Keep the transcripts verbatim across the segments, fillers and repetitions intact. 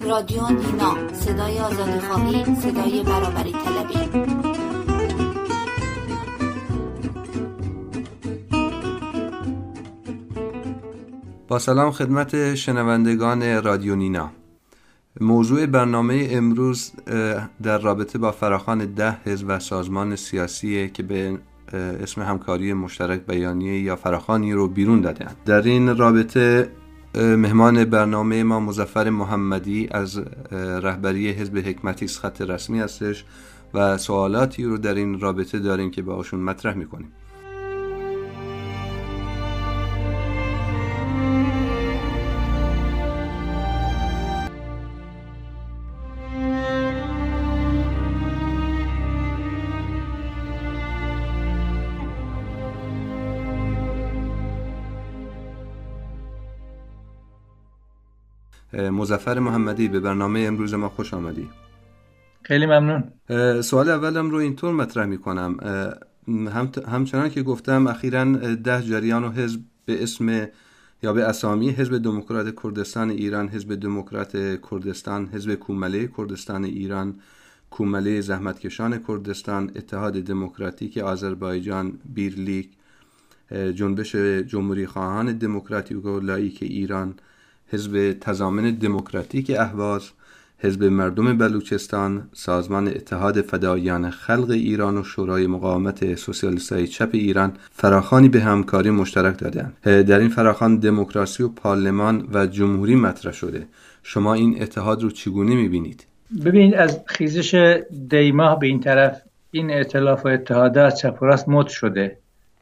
رادیو نینا، صدای آزادیخواهی، صدای برابری طلبی. با سلام خدمت شنوندگان رادیو نینا. موضوع برنامه امروز در رابطه با فراخوان ده حزب و سازمان سیاسی که به اسم همکاری مشترک بیانیه یا فراخوانی رو بیرون دادن. در این رابطه مهمان برنامه ما مظفر محمدی از رهبری حزب حکمتی خط رسمی هستش و سوالاتی رو در این رابطه داریم که باهاشون مطرح میکنیم. مظفر محمدی، به برنامه امروز ما خوش آمدی. خیلی ممنون. سوال اولم رو اینطور مطرح میکنم، هم همچنان که گفتم اخیراً ده جریان و حزب به اسم یا به اسامی حزب دموکرات کردستان ایران، حزب دموکرات کردستان، حزب کومله کردستان ایران، کومله زحمتکشان کردستان، اتحاد دموکراتیک آذربایجان، بیرلیک، جنبش جمهوری خواهان دموکراتیک و لاییک ایران، حزب تضامن دموکراتیک اهواز، حزب مردم بلوچستان، سازمان اتحاد فداییان خلق ایران و شورای مقاومت سوسیالیستای چپ ایران فراخوانی به همکاری مشترک دادند. در این فراخوان دموکراسی و پارلمان و جمهوری مطرح شده. شما این اتحاد رو چگونه می‌بینید؟ ببینید، از خیزش دیماه به این طرف این ائتلاف و اتحادات چپ و راست مد شده.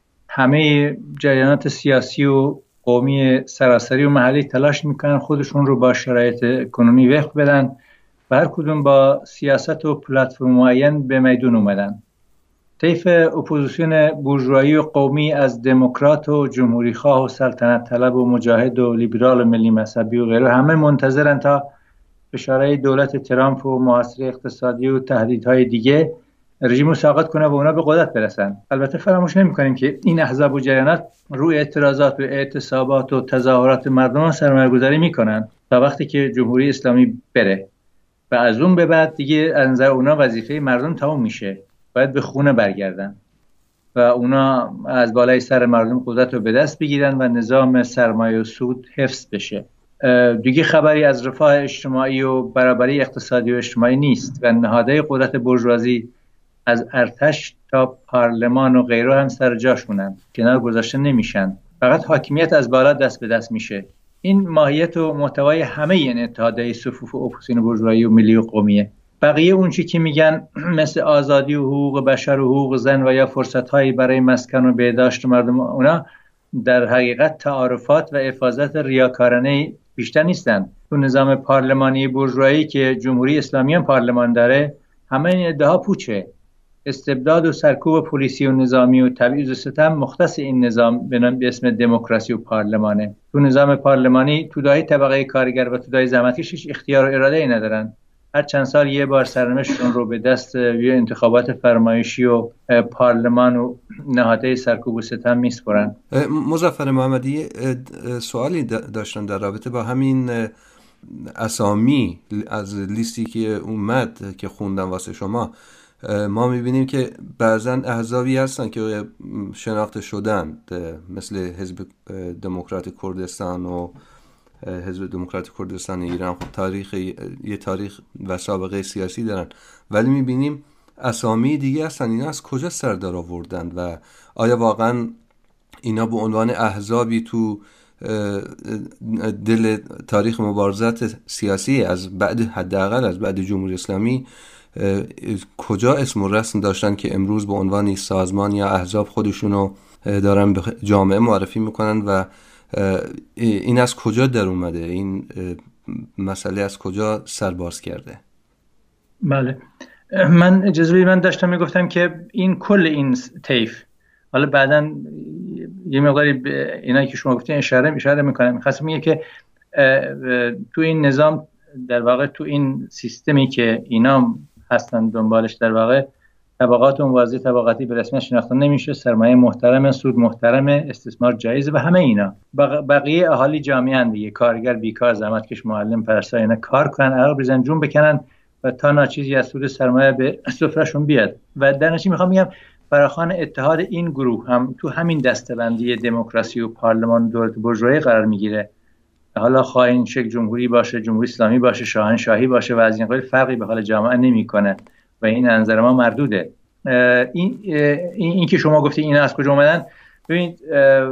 همه جریانات سیاسی و قومی سراسری و محلی تلاش میکنن خودشون رو با شرایط کنونی وفق بدن و هر کدوم با سیاست و پلتفرم معین به میدون اومدن. طیف اپوزیسیون بورژوایی و قومی از دموکرات و جمهوری خواه و سلطنت طلب و مجاهد و لیبرال و ملی مذهبی و غیره همه منتظرن تا فشارهای دولت ترامپ و محاصره اقتصادی و تهدیدهای دیگه رژیم رو ساقط کنه و اونا به قدرت برسن. البته فراموش نمی‌کنیم که این احزاب و جریانات روی اعتراضات و اعتصابات و تظاهرات مردم سرمایه‌گذاری میکنن تا وقتی که جمهوری اسلامی بره و از اون به بعد دیگه از نظر اونا وظیفه مردم تموم میشه، باید به خونه برگردن و اونا از بالای سر مردم قدرت رو به دست بگیرن و نظام سرمایه و سود حفظ بشه. دیگه خبری از رفاه اجتماعی و برابری اقتصادی و اجتماعی نیست و نهادهای قدرت بورژوازی از ارتش تا پارلمان و غیره هم سر جاشونن، کنار گذاشته نمیشن. فقط حاکمیت از بالا دست به دست میشه. این ماهیت و محتوای همه این اتحادهای صفوف و اپوزیسیون بورژوایی و ملی و قومیه. بقیه اون چی که میگن مثل آزادی و حقوق بشر و حقوق زن و یا فرصت‌هایی برای مسکن و بهداشت مردم، اونا در حقیقت تعارفات و افاضات ریاکارانه بیشتر نیستن. تو نظام پارلمانی بورژوایی که جمهوری اسلامی هم پارلمان داره، همه این ادعاها پوچه. استبداد و سرکوب پلیسی و نظامی و تبعیض و ستم مختص این نظام به اسم دموکراسی و پارلمانه. تو نظام پارلمانی توده‌های طبقه کارگر و توده‌های زحمتکش هیچ اختیار و اراده‌ای ندارن. هر چند سال یه بار سرنوشتشون رو به دست یه انتخابات فرمایشی و پارلمان و نهادهای سرکوب و ستم میسپرن. مظفر محمدی، سوالی داشتن در رابطه با همین اسامی از لیستی که اومد که خوندم واسه شما. ما میبینیم که بعضا احزابی هستن که شناخته شدن مثل حزب دموکرات کردستان و حزب دموکرات کردستان ایران، خب تاریخ یه تاریخ و سابقه سیاسی دارن، ولی میبینیم اسامی دیگه هستن. اینا از کجا سر در آوردن و آیا واقعا اینا به عنوان احزابی تو دل تاریخ مبارزات سیاسی از بعد، حداقل از بعد جمهوری اسلامی، کجا اسم و رسم داشتن که امروز به عنوان سازمان یا احزاب خودشونو دارن به جامعه معرفی میکنن و این از کجا در اومده؟ این مسئله از کجا سرباز کرده؟ بله، من اجازه بدید من داشتم میگفتم که این کل این طیف، حالا بعداً یه مقداری به اینایی که شما گفتین اشاره اشاره میکنم. می‌خواستم میگم که تو این نظام، در واقع تو این سیستمی که اینا هستن دنبالش، در واقع طبقات موازی طبقاتی به رسمیت شناخته نمیشه، سرمایه محترم، سود محترم، استثمار جایز و همه اینا. بق... بقیه اهالی جامعه اند دیگه، کارگر، بیکار، زحمتکش، معلم، پرستار، اینا کار کنن، عرق بزنن، جون بکنن و تا ناچیزی از سود سرمایه به سفرهشون بیاد. و در نتیجه میخوام بگم فراخوان اتحاد این گروه هم تو همین دسته‌بندی دموکراسی و پارلمان دولت بورژوایی قرار میگیره. حالا خواهین شکل جمهوری باشه، جمهوری اسلامی باشه، شاهنشاهی باشه و از این قبیل فرقی به حال جامعه نمیکنه و این نظر ما مردوده. این این, این که شما گفتی اینا از کجا اومدن، ببینید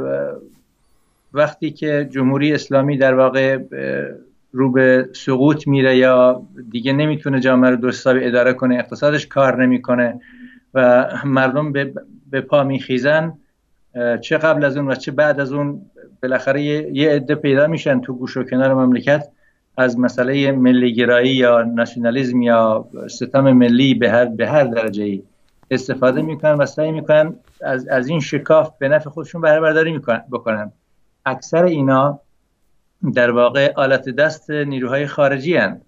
وقتی که جمهوری اسلامی در واقع رو به سقوط میره یا دیگه نمیتونه جامعه رو درست حسابی اداره کنه، اقتصادش کار نمیکنه و مردم به, به پا میخیزن، چه قبل از اون و چه بعد از اون بالاخره یه عده پیدا میشن تو گوش و کنار مملکت از مسئله ملی گرایی یا ناسیونالیسم یا ستم ملی به هر به هر درجه‌ای استفاده میکنن و سعی میکنن از از این شکاف به نفع خودشون بهره برداری میکنن بکنن. اکثر اینا در واقع آلت دست نیروهای خارجی هستند.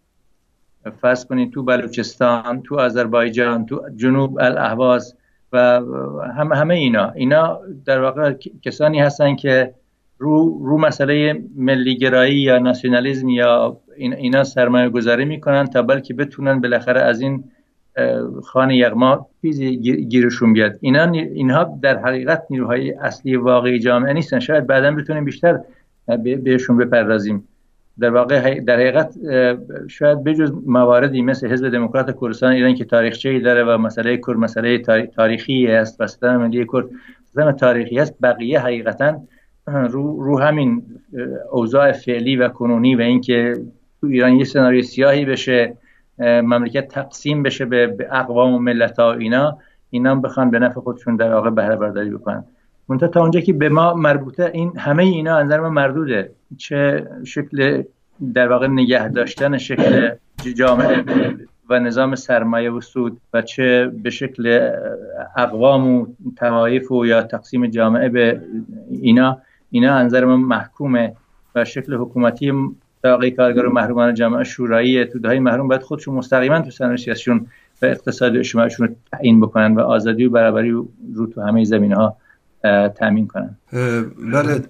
فرض کنید تو بلوچستان، تو آذربایجان، تو جنوب الاهواز و همه همه اینا اینا در واقع کسانی هستن که رو رو مسئله ملی گرایی یا ناسیونالیسم یا اینا سرمایه گذاری میکنن تا بلکه بتونن بالاخره از این خانه یغما چیزی گیرشون بیاد. اینا اینها در حقیقت نیروهای اصلی واقعی جامعه نیستن. شاید بعداً بتونیم بیشتر بهشون بپردازیم. در واقع در حقیقت شاید بجز مواردی مثل حزب دموکرات کردستان ایران که تاریخچه‌ای داره و مسئله کرد مسئله تاریخی است و ستم ملی کرد ستم تاریخی است، بقیه حقیقتاً رو رو همین اوضاع فعلی و کنونی و اینکه تو ایران یه سناریوی سیاهی بشه، مملکت تقسیم بشه به اقوام و ملت‌ها و اینا اینا بخوان به نفع خودشون در واقع بهره برداری بکنن. منتها تا اونجا که به ما مربوطه، این همه اینا از نظر ما مردوده، چه شکل در واقع نگه داشتن شکل جامعه و نظام سرمایه و سود و چه به شکل اقوام و طوایف و یا تقسیم جامعه به اینا اینا از نظر ما محکومه و شکل حکومتی طبقه کارگر و محرومان جامعه شورایی تودهای محروم باید خودشون مستقیما تو سرنوشت سیاسیشون و اقتصادی و اجتماعیشون رو تعیین بکنن و آزادی و برابری رو تو همه زمینه‌ها تامین کنن. بله،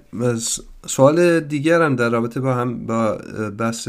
سوال دیگرم در رابطه با هم با بحث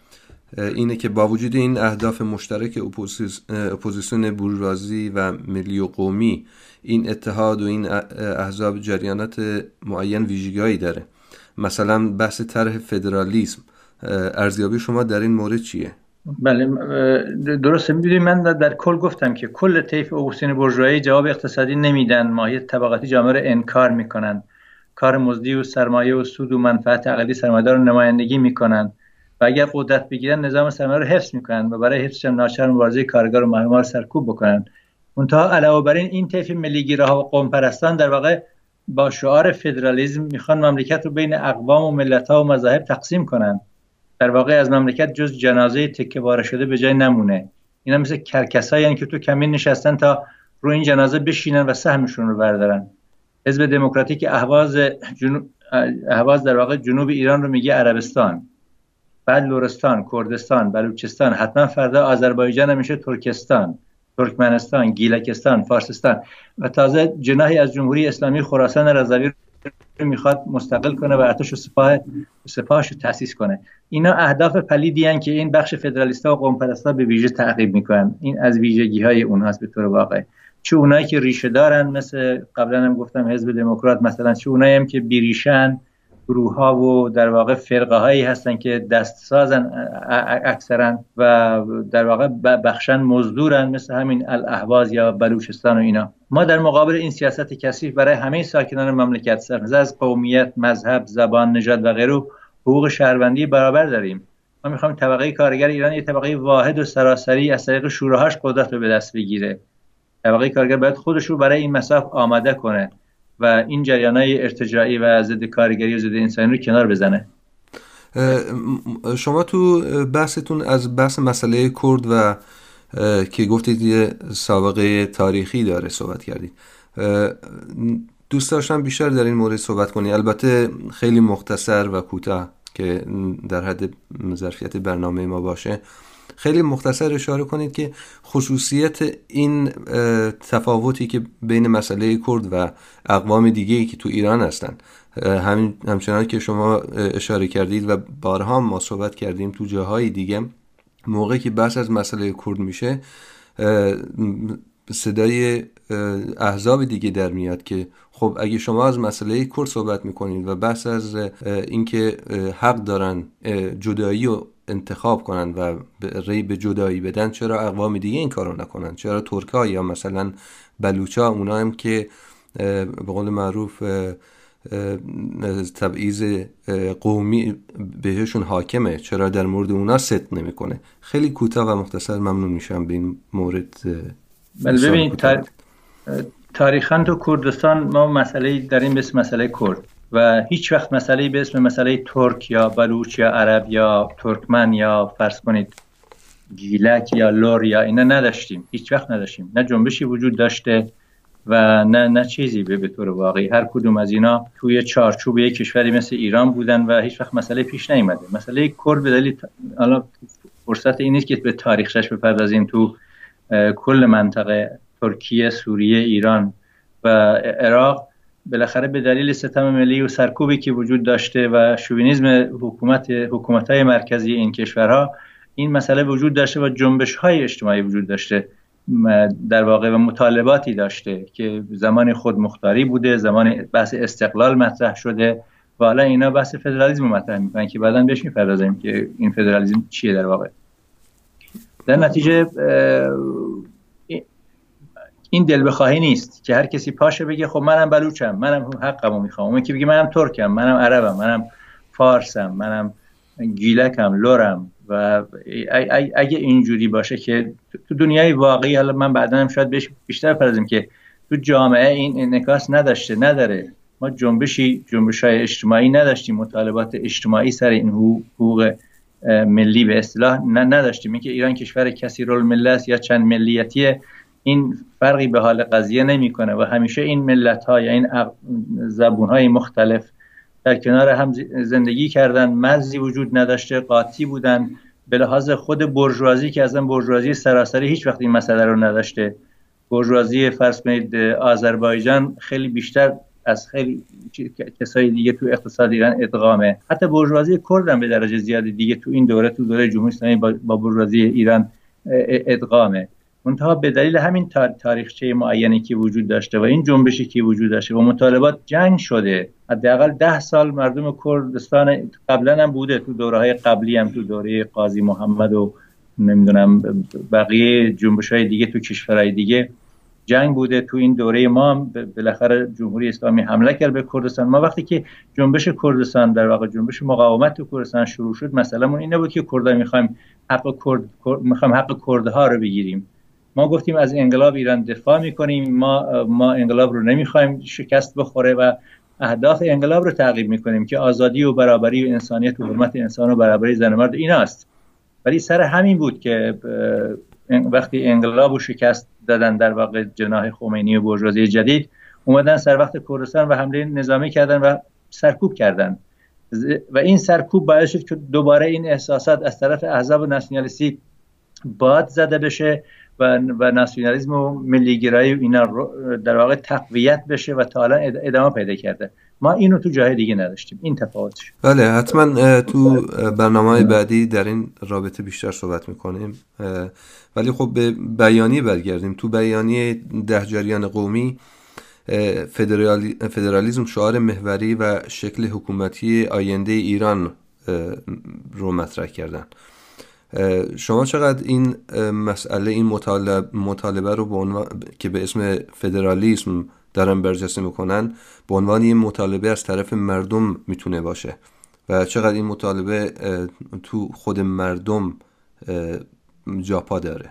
اینه که با وجود این اهداف مشترک اپوزیسیون بورژوازی و ملی و قومی، این اتحاد و این احزاب جریانات معین ویژگی‌هایی داره. مثلا بحث طرح فدرالیسم، ارزیابی شما در این مورد چیه؟ بله درسته. می‌دونید من در کل گفتم که کل طیف اپوزیسیون بورژوایی جواب اقتصادی نمیدن، ماهیت طبقاتی جامعه رو انکار میکنن، کار مزدی و سرمایه و سود و منفعت عقدی سرمایه‌دار رو نمایندگی میکنن و اگر قدرت بگیرن نظام سرمایه رو حفظ میکنن و برای حفظش ناچار مبارزه کارگر و محرومان رو سرکوب بکنن. منتها علاوه بر این این طیف ملی‌گراها و قوم پرستان در واقع با شعار فدرالیسم میخوان مملکت رو بین اقوام و ملت‌ها و مذاهب تقسیم کنن. در واقع از مملکت جز جنازه تکه پاره شده به جای نمونه. اینا مثل کرکسایی که تو کمین نشستن تا رو این جنازه بشینن و سهمشون رو بردارن. حزب دموکراتیک اهواز جنوب اهواز در واقع جنوب ایران رو میگه عربستان، بعد لرستان، کردستان، بلوچستان، حتما فردا آذربایجان هم میشه ترکستان، ترکمنستان، گیلکستان، فارسستان و تازه جناحی از جمهوری اسلامی خراسان رضوی میخواد مستقل کنه و ارتش و سپاه سپاهش رو تأسیس کنه. اینا اهداف پلیدی ان که این بخش فدرالیستا و قوم پرستا به ویژه تعقیب میکنن. این از ویژگی‌های اونهاست به طور واقع. چه اونایی که ریشه دارن مثل قبلا هم گفتم حزب دموکرات مثلا، چه اونایی هم که بیریشن، گروه‌ها و در واقع فرقه‌هایی هستن که دستسازن اکثرا و در واقع بخشن مزدورن مثل همین الاهواز یا بلوچستان و اینا. ما در مقابل این سیاست کثیف برای همه ساکنان مملکت سرنظر از قومیت، مذهب، زبان، نژاد و غیره حقوق شهروندی برابر داریم. ما می‌خوایم طبقه کارگر ایران یک طبقه واحد و سراسری از طریق شوراهاش قدرت رو به دست بگیره. طبقه کارگر باید خودش رو برای این مساف آماده کنه و این جریان‌های ارتجاعی و ضد کارگری و ضد انسانی رو کنار بزنه. شما تو بحثتون از بحث مسئله کرد و که گفتید یه سابقه تاریخی داره صحبت کردید. دوست داشتم بیشتر در این مورد صحبت کنید، البته خیلی مختصر و کوتاه که در حد ظرفیت برنامه ما باشه. خیلی مختصر اشاره کنید که خصوصیت این تفاوتی که بین مسئله کرد و اقوام دیگه‌ای که تو ایران هستن، همین همچنان که شما اشاره کردید و بارها ما صحبت کردیم تو جاهای دیگه، موقعی که بحث از مسئله کرد میشه صدای احزاب دیگه در میاد که خب اگه شما از مسئله کرد صحبت میکنید و بحث از اینکه حق دارن جدایی رو انتخاب کنن و ری به جدایی بدن، چرا اقوام دیگه این کارو نکنن؟ چرا ترک‌ها یا مثلا بلوچ‌ها، اونا هم که به قول معروف تبعیض قومی بهشون حاکمه، چرا در مورد اونا صدق نمیکنه؟ خیلی کوتاه و مختصر ممنون میشم به این مورد. بله ببینید تار... تاریخاً تو کردستان ما مسئله داریم به اسم مسئله کرد و هیچ وقت مسئله به اسم مسئله ترک یا بلوچ یا عرب یا ترکمن یا فرض کنید گیلک یا لور یا اینا نداشتیم، هیچ وقت نداشتیم. نه جنبشی وجود داشته و نه نه چیزی به به طور واقعی. هر کدوم از اینا توی چارچوب یک کشوری مثل ایران بودن و هیچ وقت مسئله پیش نیامده. مسئله کرد به دلیل حالا فرصت این نیست که به تاریخش بپردازیم، تو کل منطقه ترکیه، سوریه، ایران و عراق بالاخره به دلیل ستم ملی و سرکوبی که وجود داشته و شوونیسم حکومت حکومت‌های مرکزی این کشورها این مسئله وجود داشته و جنبش‌های اجتماعی وجود داشته در واقع و مطالباتی داشته که زمان خودمختاری بوده، زمان بحث استقلال مطرح شده و حالا اینا بحث فدرالیسم مطرح میکنن که بعداً بهش میپردازیم که این فدرالیسم چیه در واقع. در نتیجه این دل بخواهی نیست که هر کسی پاشه بگه خب منم بلوچم، منم حقمو میخوام، اون که بگه منم ترکم، منم عربم، منم فارسم، منم گیلکم، لورم. و اگه اینجوری باشه که تو دنیای واقعی، حالا من بعدا هم شاید بهش بیشتر پردازیم که تو جامعه این انعکاس نداشته، نداره. ما جنبشی جنبش‌های اجتماعی نداشتیم، مطالبات اجتماعی سر این حقوق ملی به اصطلاح نداشتیم. اینکه ایران کشور کثیرالمله است یا چند ملیتیه این فرقی به حال قضیه نمیکنه و همیشه این ملت‌ها یا این زبون‌های مختلف در کنار هم زندگی کردن، مرزی وجود نداشته، قاطی بودن. به لحاظ خود بورژوازی که اصلا بورژوازی سراسری هیچ وقت این مسئله رو نداشته. بورژوازی فرض کنید آذربایجان خیلی بیشتر از خیلی کسای دیگه تو اقتصاد ایران ادغامه. حتی بورژوازی کرد هم به درجه زیادی دیگه تو این دوره تو دوره جمهوری اسلامی با بورژوازی ایران ادغامه. منتها به دلیل همین تاریخچه معینی که وجود داشته و این جنبشی که وجود داشته و مطالبات جنگ شده، حداقل ده سال مردم کردستان قبلا هم بوده، تو دوره‌های قبلی هم، تو دوره قاضی محمد و نمیدونم بقیه جنبش‌های دیگه تو کشورهای دیگه جنگ بوده. تو این دوره ما هم بالاخره جمهوری اسلامی حمله کرد به کردستان. ما وقتی که جنبش کردستان در واقع جنبش مقاومت تو کردستان شروع شد، مثلا این نبود که کردها می‌خوایم حق کرد می‌خوایم حق کردها رو بگیریم. ما گفتیم از انقلاب ایران دفاع میکنیم، ما ما انقلاب رو نمیخوایم شکست بخوره و اهداف انقلاب رو تعقیب میکنیم که آزادی و برابری و انسانیت و حرمت انسان و برابری زن و مرد ایناست. ولی سر همین بود که وقتی انقلاب رو شکست دادن در واقع جناح خمینی و بورژوازی جدید، اومدن سر وقت کردستان و حمله نظامی کردن و سرکوب کردن و این سرکوب باعث شد که دوباره این احساسات از طرف احزاب ناسیونالیستی باد زده بشه و و ناسیونالیسم و ملیگرایی و اینا در واقع تقویت بشه و تا الان ادامه پیدا کرده. ما اینو تو جای دیگه نداشتیم. این تفاوتش. بله حتما تو برنامه‌های بعدی در این رابطه بیشتر صحبت میکنیم، ولی خب به بیانیه برگردیم. تو بیانیه ده جریان قومی فدرالی، فدرالیسم شعار محوری و شکل حکومتی آینده ایران رو مطرح کردن. شما چقدر این مسئله، این مطالبه, مطالبه رو به عنوان که به اسم فدرالیسم دارن برجسته میکنن به عنوان این مطالبه از طرف مردم میتونه باشه و چقدر این مطالبه تو خود مردم جا پا داره؟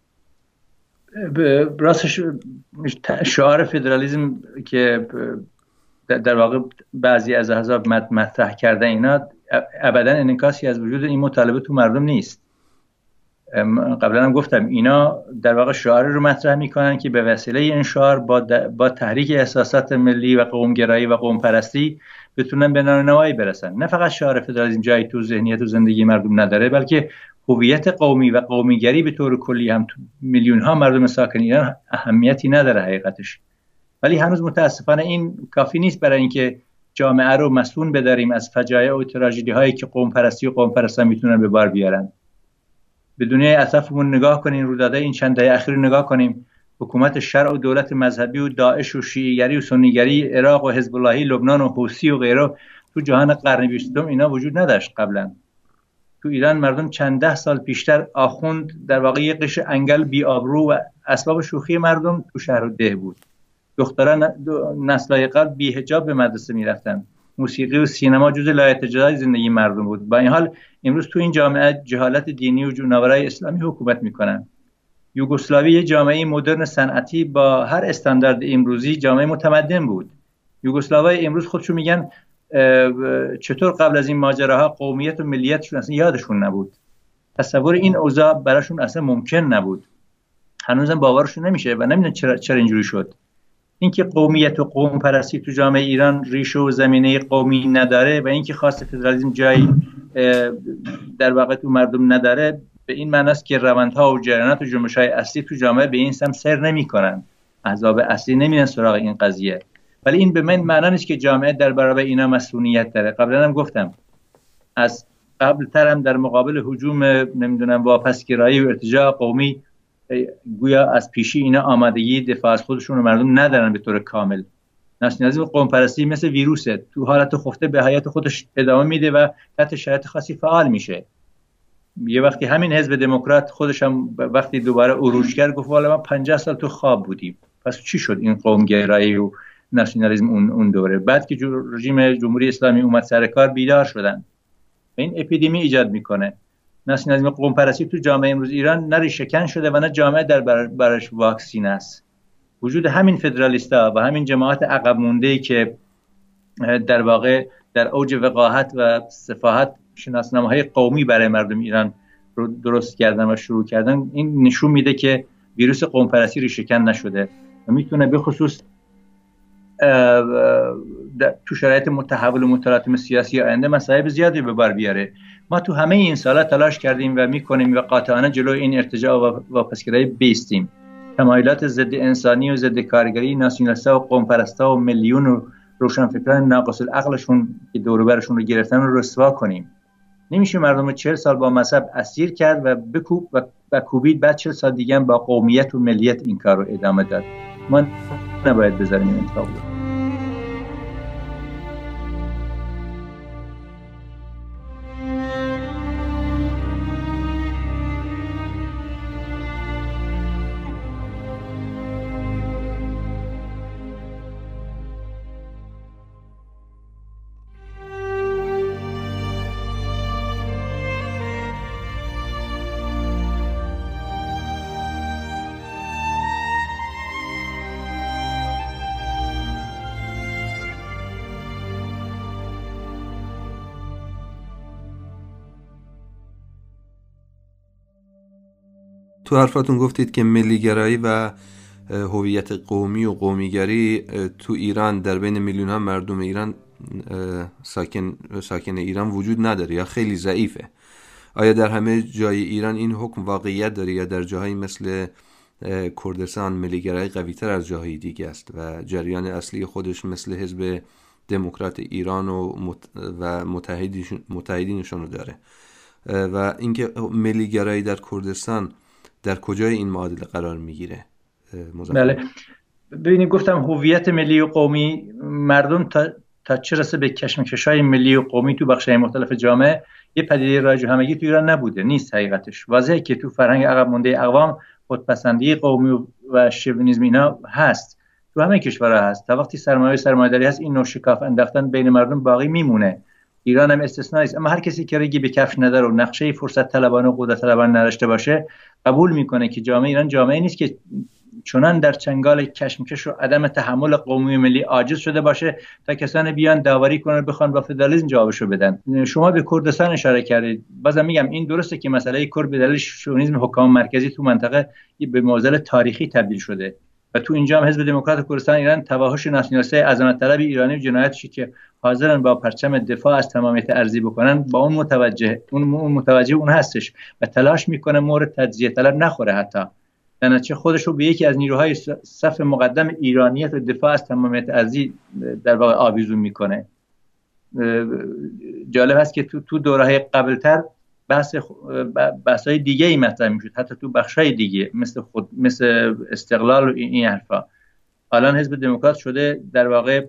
راستش شعار فدرالیسم که در واقع بعضی از احزاب مطرح کرده اینا ابدا انعکاسی از وجود این مطالبه تو مردم نیست. قبلا هم گفتم اینا در واقع شعار رو مطرح میکنن که به وسیله این شعار با, با تحریک احساسات ملی و قومگرایی و قوم پرستی بتونن به نانوایی برسن. نه فقط شعار فدرالیسم جایی تو ذهنیت و زندگی مردم نداره، بلکه هویت قومی و قومیگری به طور کلی هم تو میلیون ها مردم ساکن ایران اهمیتی نداره حقیقتش. ولی هنوز متاسفانه این کافی نیست برای اینکه جامعه رو مسئول بداریم از فجایع و تراژدی هایی که قوم پرستی و قوم پرستان میتونن به بار بیارن. به دنیای اطرافمون نگاه کنین، رویدادهای این چند دهه اخیر نگاه کنیم. حکومت شرع و دولت مذهبی و داعش و شیعیگری و سنیگری، عراق و حزب اللهی، لبنان و حوثی و غیره تو جهان قرن بیستم اینا وجود نداشت قبلا. تو ایران مردم چند ده سال پیشتر آخوند در واقع یک قش انگل بی آبرو و اسباب شوخی مردم تو شهر و ده بود. دختران نسل‌های قبل بی حجاب به مدرسه میرفتن. موسیقی و سینما جزء لایحه‌جزای زندگی مردم بود. با این حال امروز تو این جامعه جهالت دینی و جنورای اسلامی حکومت میکنن. یوگسلاوی یه جامعه مدرن صنعتی با هر استاندارد امروزی جامعه متمدن بود. یوگسلاوای امروز خودشون میگن چطور قبل از این ماجراها قومیت و ملیتشون اصلا یادشون نبود. تصور این اوضاع براشون اصلا ممکن نبود. هنوزم باورشون نمیشه و نمیدونن چرا چرا اینجوری شد. اینکه قومیت و قوم پرستی تو جامعه ایران ریشه و زمینه قومی نداره و اینکه خواست فدرالیسم جایی در واقع تو مردم نداره، به این معنی است که روندها و جریانات و جنبش‌های اصلی تو جامعه به این سمت سیر نمی‌کنن. احزاب اصلی نمیرن سراغ این قضیه. ولی این به من معنی نیست که جامعه در برابر اینا مسئولیت داره. قبلا هم گفتم از قبل ترم در مقابل هجوم نمیدونم واپسگرایی و ارتجاع قومی گویا از پیشی اینا آمادگی دفاع از خودشون رو مردم ندارن به طور کامل. ناسیونالیسم قوم پرستی مثل ویروسه، تو حالت خفته به حیات خودش ادامه میده و تحت شرایط خاصی فعال میشه. یه وقتی همین حزب دموکرات خودش هم وقتی دوباره عروج کرد گفت والا ما پنجاه سال تو خواب بودیم. پس چی شد این قوم گرایی و ناسیونالیسم اون اون دوره؟ بعد که رژیم جمهوری اسلامی اومد سر کار بیدار شدن. این اپیدمی ایجاد میکنه. ناسیونالیسم قوم پرستی تو جامعه امروز ایران نه ریشه‌کن شده و نه جامعه در برش واکسین است. وجود همین فدرالیستا و همین جماعت عقب مونده‌ای که در واقع در اوج وقاحت و سفاحت شناسنامه‌های قومی برای مردم ایران رو درست کردن و شروع کردن، این نشون میده که ویروس قوم پرستی ریشه‌کن نشده و میتونه به خصوص تو شرایط متحول و متلاطم سیاسی آینده مصائب زیادی به بار بیاره. ما تو همه این سالا تلاش کردیم و میکنیم و قاطعانه جلوی این ارتجاع و واپسگرایی بیستیم. تمایلات ضد انسانی و ضد کارگری ناسیونالیست‌ها و قوم پرستا و میلیون و روشنفکران ناقص العقلشون که دور و برشون رو گرفتن رو رسوا کنیم. نمیشه مردم رو چهل سال با مذهب اسیر کرد و بکوب و, و کوبید بعد چهل سال دیگه هم با قومیت و ملیت این کار رو ادامه داد. ما نباید بذاریم این اتفاق بیفته. تو حرفاتون گفتید که ملیگرایی و هویت قومی و قومیگری تو ایران در بین میلیون ها مردم ایران ساکن ساکن ایران وجود نداره یا خیلی ضعیفه. آیا در همه جای ایران این حکم واقعیت داره یا در جاهایی مثل کردستان ملیگرایی قوی‌تر از جاهای دیگه است و جریان اصلی خودش مثل حزب دموکرات ایران و و متحدینشون رو داره؟ و اینکه ملیگرایی در کردستان در کجای این معادله قرار میگیره؟ بله، ببینید گفتم هویت ملی و قومی مردم تا تا چه رسه به کشمکش‌های ملی و قومی تو بخش‌های مختلف جامعه یه پدیده رایج و همگی تو ایران نبوده، نیست حقیقتش. واضحه که تو فرهنگ عقب مونده اقوام خودپسندی قومی و شوونیسم اینا هست، تو همه کشورها هست. تا وقتی سرمایه سرمایه‌داری هست این نوع شکاف انداختن بین مردم باقی میمونه. ایران هم استثنایی است، اما هر کسی که ریگی به کفش نداره و نقشه فرصت طلبانه و قدرت طلبانه نداشته باشه قبول میکنه که جامعه ایران جامعه نیست که چنان در چنگال کشمکش و عدم تحمل قومی و ملی عاجز شده باشه تا کسان بیان داوری کنن بخوان با فدرالیسم جوابشو بدن. شما به کردستان اشاره کردید، بازم میگم این درسته که مسئله کرد به دلیل شونیسم حکام مرکزی تو منطقه به معضل تاریخی تبدیل شده، و تو اینجا هم حزب دموکرات کردستان ایران توحش ناسیونالیست‌های عظمت طلب ایرانی و جنایتشی که حاضرن با پرچم دفاع از تمامیت ارضی بکنن با اون متوجه اون متوجه اون هستش و تلاش میکنه مورد تجزیه طلب نخوره. حتی در چه خودش رو به یکی از نیروهای صف مقدم ایرانیت و دفاع از تمامیت ارضی در واقع آویزون میکنه. جالب هست که تو تو دوره‌های قبلتر بحث بحث‌های دیگه‌ای مطرح میشد، حتی تو بخش‌های دیگه مثل خود مثل استقلال و این حرفا. الان حزب دموکرات شده در واقع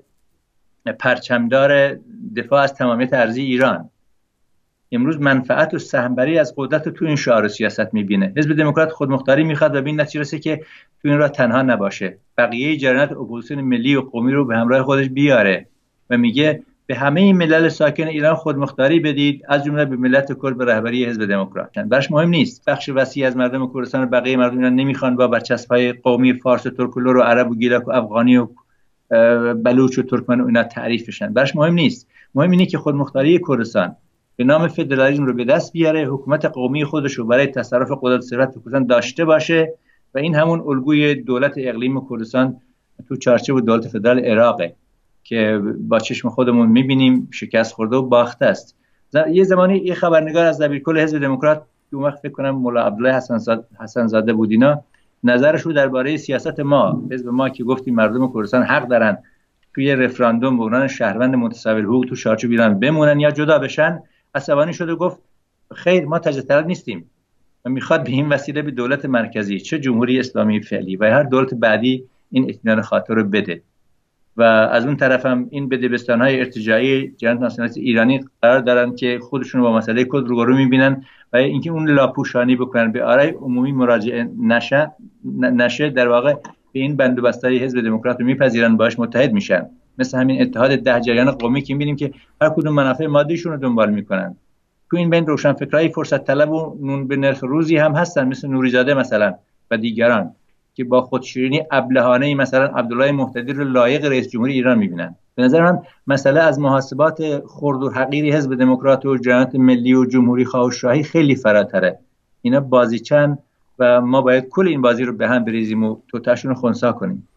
پرچمدار دفاع از تمامیت ارضی ایران. امروز منفعت و سهمبری از قدرت تو این شعار سیاست میبینه. حزب دموکرات خودمختاری میخواد و به این نتیجه رسه که تو این راه تنها نباشه، بقیه جریانات اپوزیسیون ملی و قومی رو به همراه خودش بیاره و میگه به همه ملل ساکن ایران خودمختاری بدید، از جمله به ملت کرد به رهبری حزب دموکرات. براش مهم نیست بخش وسیع از مردم کردستان و بقیه مردم ایران نمیخوان با برچسب‌های قومی فارس و ترک و لور و عرب و گیلک و افغانی و بلوچ و ترکمن و اینا تعریف بشن. براش مهم نیست. مهم اینه که خودمختاری کردستان به نام فدرالیسم رو به دست بیاره، حکومت قومی خودش رو برای تصرف قدرت ثروت کردستان داشته باشه و این همون الگوی دولت اقلیم کردستان تو چارچوب دولت فدرال عراقه که با چشم خودمون میبینیم شکست خورده و باخته است. یه زمانی یه خبرنگار از دبیرکل حزب دموکرات که اون وقت فکر کنم مولا عبدالله حسن زاده حسن زاده بود اینا، نظرش رو درباره سیاست ما حزب ما که گفتیم مردم کردستان حق دارن توی رفراندوم به عنوان شهروند متصاوی حقوق تو چارچوب ایران بمونن یا جدا بشن، عصبانی شده گفت خیر ما تجزیه طلب نیستیم و میخواد به این وسیله به دولت مرکزی چه جمهوری اسلامی فعلی و هر دولت بعدی این اطمینان خاطر رو بده. و از اون طرف هم این بدبستان‌های ارتجاعی جناح ناسیونالیست ایرانی قرار دارن که خودشون با مسئله کرد روبرو می‌بینن و اینکه اون لاپوشانی بکنن به آرای عمومی مراجعه نشه نشه در واقع به این بندوبستای حزب دموکرات رو میپذیرن، باش متحد میشن. مثل همین اتحاد ده جریان قومی که می‌بینیم که هر کدوم منافع مادیشون رو دنبال میکنن. تو این بین روشنفکرای فرصت طلب و نون به نرخ روزی هم هستن مثل نوریزاده مثلا و دیگران که با خودشیرینی ابلهانه‌ای مثلا عبدالله مهتدی رو لایق رئیس جمهوری ایران می‌بینن. به نظر من مسئله از محاسبات خرد و حقیری حزب دموکرات و جریانات ملی و جمهوری خواه و شاهی خیلی فراتره. اینا بازیچن و ما باید کل این بازی رو به هم بریزیم و توتاشون رو خنثی کنیم.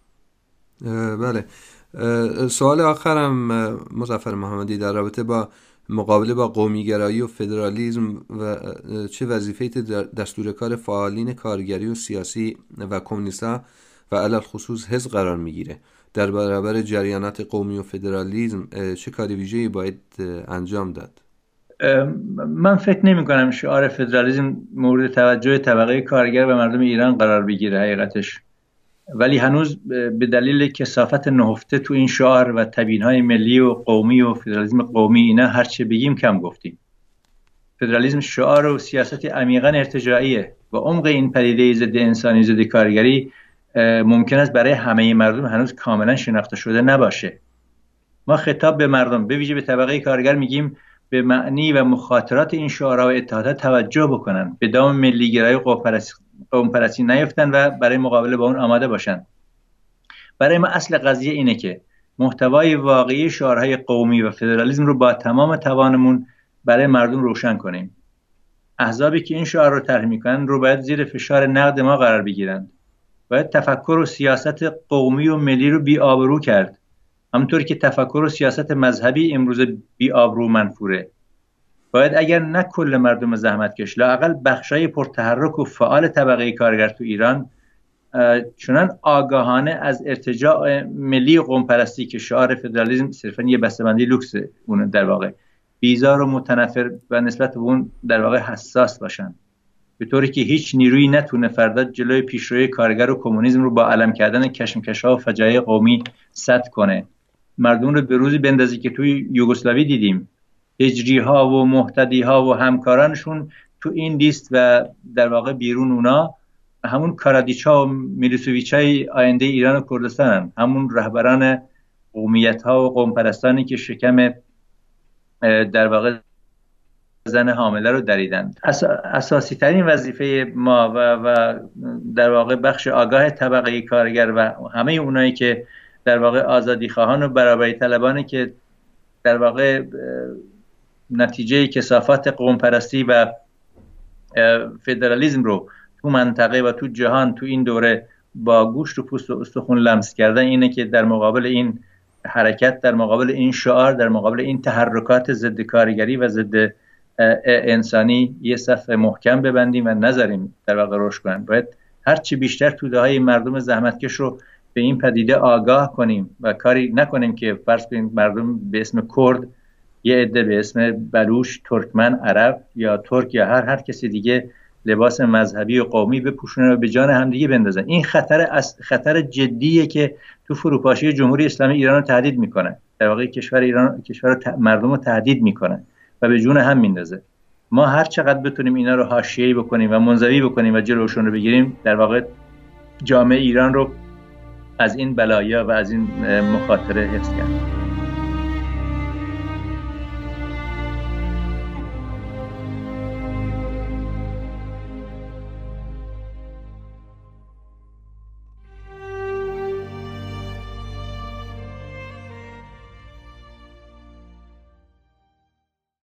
بله. سوال آخرم مظفر محمدی در رابطه با مقابله با قومیگرایی و فدرالیسم و چه وظیفه‌ای دستور کار فعالین کارگری و سیاسی و کمونیست‌ها و علل خصوص حزب قرار میگیره در برابر جریانات قومی و فدرالیسم، چه کاری ویژه‌ای باید انجام داد؟ من فکر نمی کنم شعار فدرالیسم مورد توجه طبقه کارگر و مردم ایران قرار بگیره حقیقتش، ولی هنوز به دلیل کثافت نهفته تو این شعار و تبیین‌های ملی و قومی و فدرالیسم قومی اینا هر چه بگیم کم گفتیم. فدرالیسم شعار و سیاست عمیقاً ارتجاعیه و عمق این پدیده ضد انسانی ضد کارگری ممکن است برای همه مردم هنوز کاملا شناخته شده نباشه. ما خطاب به مردم به ویژه به طبقه کارگر میگیم به معنی و مخاطرات این شعارها و اتحادات توجه بکنن، به دام ملی‌گرایی قوم پرستی نیفتن و برای مقابله با اون آماده باشن. برای ما اصل قضیه اینه که محتوای واقعی شعارهای قومی و فدرالیسم رو با تمام توانمون برای مردم روشن کنیم. احزابی که این شعار رو طرح میکنن رو باید زیر فشار نقد ما قرار بگیرند. باید تفکر و سیاست قومی و ملی رو بی آبرو کرد، همونطور که تفکر و سیاست مذهبی امروز بی آبرو منفوره. باید اگر نه کل مردم زحمتکش، لااقل بخشای پرتحرک و فعال طبقه کارگر تو ایران چنان آگاهانه از ارتجاع ملی و قوم پرستی که شعار فدرالیسم صرفا یه بسته‌بندی لوکسه اون در واقع بیزار و متنفر و نسبت به اون در واقع حساس باشن، به طوری که هیچ نیرویی نتونه فردا جلوی پیشروی کارگر و کمونیسم رو با علم کردن کشمکش‌ها و فجایع قومی سد کنه. مردم رو به روزی بندازی که توی یوگسلاوی دیدیم هجری ها و مهتدی ها و همکارانشون تو این لیست و در واقع بیرون اونا همون کارادیچا و میلوسوویچ های آینده ایران و کردستان، همون رهبران قومیت ها و قوم پرستانی که شکم در واقع زن حامله رو دریدند. اس اساسی ترین وظیفه ما و, و در واقع بخش آگاه طبقه کارگر و همه اونایی که در واقع آزادی خواهان و برابری طلبانی که در واقع نتیجه کثافت قوم پرستی و فدرالیسم رو تو منطقه و تو جهان تو این دوره با گوشت و پوست و استخون لمس کردن اینه که در مقابل این حرکت، در مقابل این شعار، در مقابل این تحرکات ضد کارگری و ضد انسانی یه صف محکم ببندیم و نذاریم در واقع رشد کنن. باید هرچی بیشتر توده های مردم زحمتکش رو به این پدیده آگاه کنیم و کاری نکنیم که فرض کنیم مردم به اسم کرد، یه عده به اسم بلوچ، ترکمن، عرب یا ترک یا هر هر کسی دیگه لباس مذهبی و قومی بپوشونن و به جان همدیگه بندازن. این خطر از خطر جدیه که تو فروپاشی جمهوری اسلامی ایران رو تهدید میکنه. در واقع کشور ایران کشور مردم رو تهدید میکنه و به جون هم میندازه. ما هر چقدر بتونیم اینا رو حاشیه‌ای بکنیم و منزوی بکنیم و جلوشون رو بگیریم، در واقع جامعه ایران رو از این بلایا و از این مخاطره حفظ کرد.